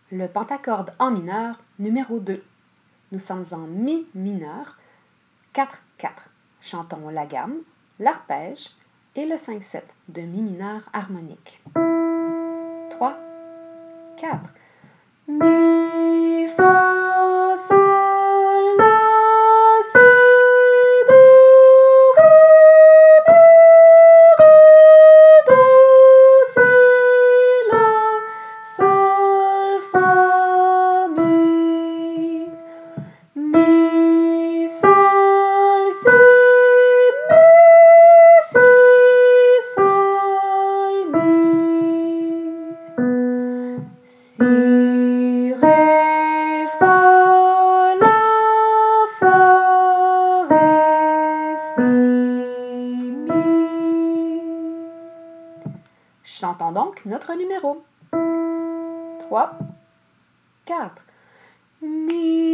Le pentacorde en mineur, numéro 2. Nous sommes en Mi mineur, 4-4. Chantons la gamme, l'arpège et le 5-7 de Mi mineur harmonique. 3, 4. Mi, fa, sol, la, si, do, ré, mi, ré, do, si, la, sol, fa, mi. Mi, sol, si, sol, mi. Si, ré, fa, ré, si, mi. Chantons donc notre numéro. 3, 4. Mi.